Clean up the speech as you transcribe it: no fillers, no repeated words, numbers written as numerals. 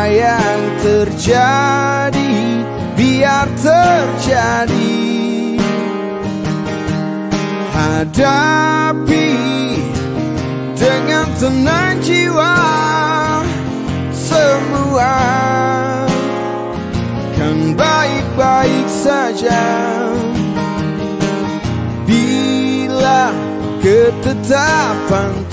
yang terjadi, biar terjadi. Hadapi dengan tenang jiwa, semua kan baik-baik saja. Bila ketetapan